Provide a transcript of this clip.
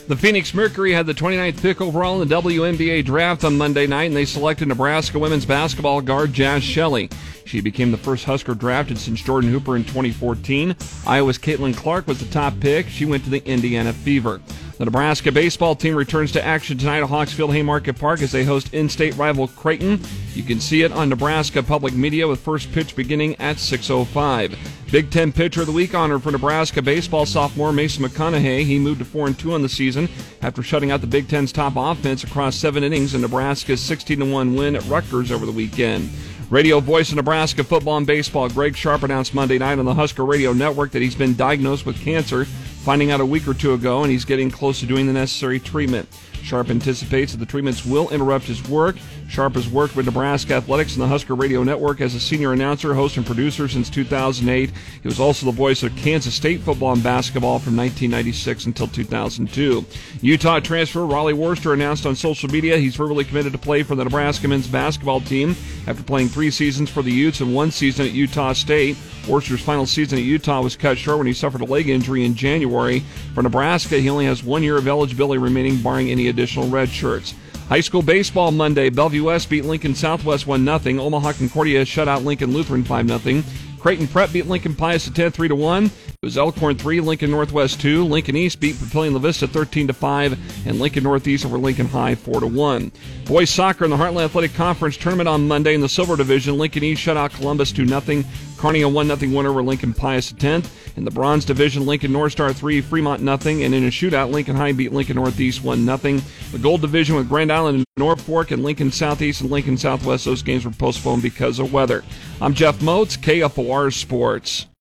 The Phoenix Mercury had the 29th pick overall in the WNBA draft on Monday night, and they selected Nebraska women's basketball guard Jaz Shelley. She became the first Husker drafted since Jordan Hooper in 2014. Iowa's Caitlin Clark was the top pick. She went to the Indiana Fever. The Nebraska baseball team returns to action tonight at Hawks Field Haymarket Park as they host in-state rival Creighton. You can see it on Nebraska Public Media with first pitch beginning at 6:05. Big Ten Pitcher of the Week honor for Nebraska baseball sophomore Mason McConaughey. He moved to 4-2 on the season after shutting out the Big Ten's top offense across 7 innings in Nebraska's 16-1 win at Rutgers over the weekend. Radio voice of Nebraska football and baseball Greg Sharp announced Monday night on the Husker Radio Network that he's been diagnosed with cancer, finding out a week or two ago, and he's getting close to doing the necessary treatment. Sharp anticipates that the treatments will interrupt his work. Sharp has worked with Nebraska Athletics and the Husker Radio Network as a senior announcer, host, and producer since 2008. He was also the voice of Kansas State football and basketball from 1996 until 2002. Utah transfer Raleigh Worcester announced on social media he's verbally committed to play for the Nebraska men's basketball team after playing 3 seasons for the Utes and 1 season at Utah State. Worcester's final season at Utah was cut short when he suffered a leg injury in January. For Nebraska, he only has 1 year of eligibility remaining, barring any additional red shirts. High school baseball Monday. Bellevue West beat Lincoln Southwest 1-0. Omaha Concordia shut out Lincoln Lutheran 5-0. Creighton Prep beat Lincoln Pius X 3-1. It was Elkhorn 3, Lincoln Northwest 2. Lincoln East beat Papillion La Vista 13-5, and Lincoln Northeast over Lincoln High 4-1. Boys soccer in the Heartland Athletic Conference tournament on Monday in the Silver Division. Lincoln East shut out Columbus 2-0. Kearney a 1-0 winner over Lincoln Pius X. In the Bronze Division, Lincoln North Star 3, Fremont 0, and in a shootout, Lincoln High beat Lincoln Northeast 1-0. The Gold Division with Grand Island and Norfolk and Lincoln Southeast and Lincoln Southwest, those games were postponed because of weather. I'm Jeff Moats, KFOR Sports.